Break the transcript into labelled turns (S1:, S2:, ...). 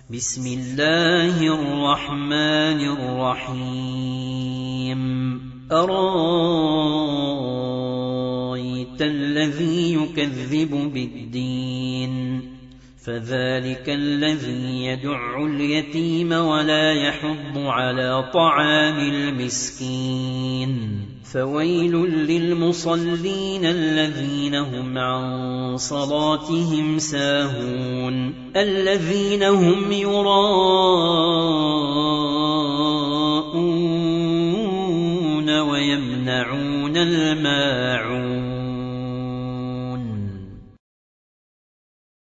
S1: بسم الله الرحمن الرحيم أرأيت الذي يكذب بالدين فذلك الذي يدع اليتيم ولا يحض على طعام المسكين فويل للمصلين الذين هم عن صلاتهم ساهون الذين هم يراءون ويمنعون الماعون